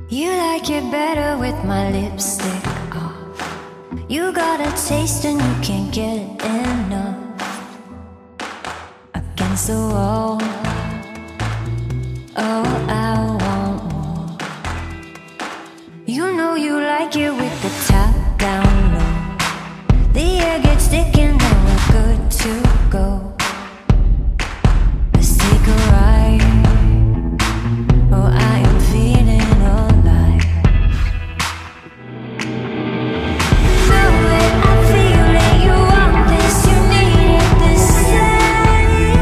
You like it better with my lipstick off. You got a taste and you can't get enough. Against the wall, oh, I want more. You know you like it with the top down low. The air gets thick and then we're good to go. Let's take a ride. Oh, I am feeling alive. Know it, I feel it. You want this, you need it this time.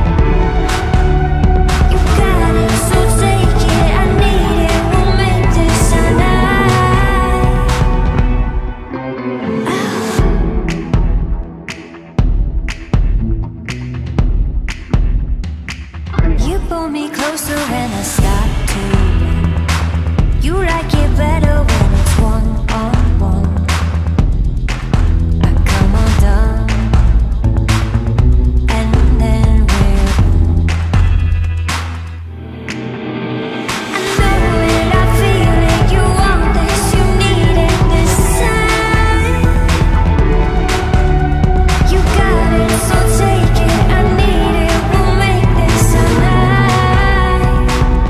You got it, so take it. I need it, we'll make this a night. You pull me closer and I start to run. You like it better when it's one-on-one. I come undone, and then we're on. I know it, I feel it. You want this, you need it this time. You got it, so take it. I need it, we'll make this a night.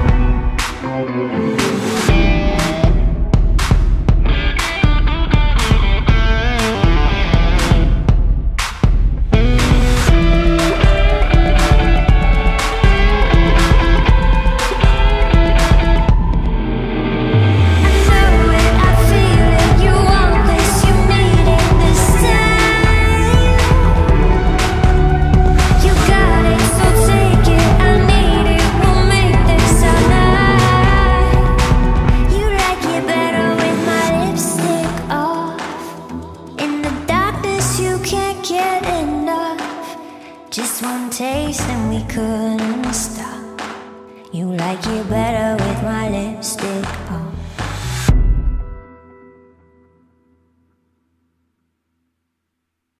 Just one taste and we couldn't stop. You like it better with my